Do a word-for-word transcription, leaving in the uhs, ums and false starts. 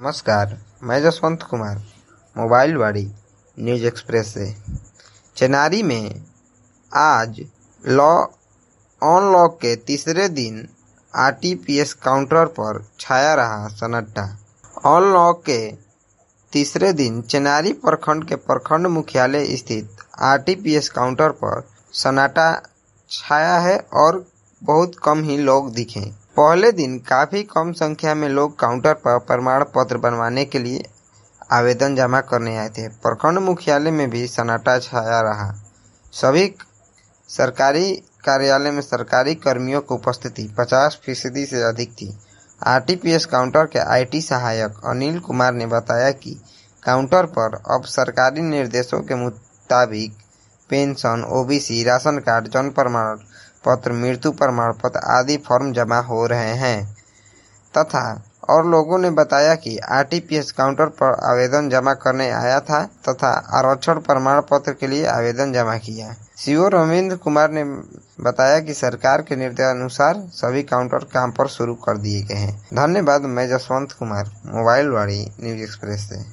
नमस्कार, मैं Jaswant Kumar, mobile Vaani news express से। चेनारी में आज लॉ ऑन लॉक के तीसरे दिन आरटीपीएस काउंटर पर छाया रहा सन्नाटा। ऑन लॉक के तीसरे दिन चेनारी प्रखंड के प्रखंड मुख्यालय स्थित आरटीपीएस काउंटर पर सन्नाटा छाया है और बहुत कम ही लोग दिखे। पहले दिन काफी कम संख्या में लोग काउंटर पर प्रमाण पत्र बनवाने के लिए आवेदन जमा करने आए थे। प्रखंड मुख्यालय में भी सन्नाटा छाया रहा। सभी सरकारी कार्यालय में सरकारी कर्मियों की उपस्थिति पचास फीसदी से अधिक थी। आरटीपीएस काउंटर के आईटी सहायक अनिल कुमार ने बताया कि काउंटर पर अब सरकारी निर्देशों के मुताबिक पेंशन, ओबीसी, राशन कार्ड, जन्म प्रमाण पत्र, मृत्यु प्रमाण पत्र आदि फॉर्म जमा हो रहे हैं तथा और लोगों ने बताया कि आरटीपीएस काउंटर पर आवेदन जमा करने आया था तथा आरक्षण प्रमाण पत्र के लिए आवेदन जमा किया। सीओ रविंद्र कुमार ने बताया कि सरकार के निर्देशानुसार सभी काउंटर काम पर शुरू कर दिए गए हैं। धन्यवाद। मैं Jaswant Kumar, mobile Vaani news express से।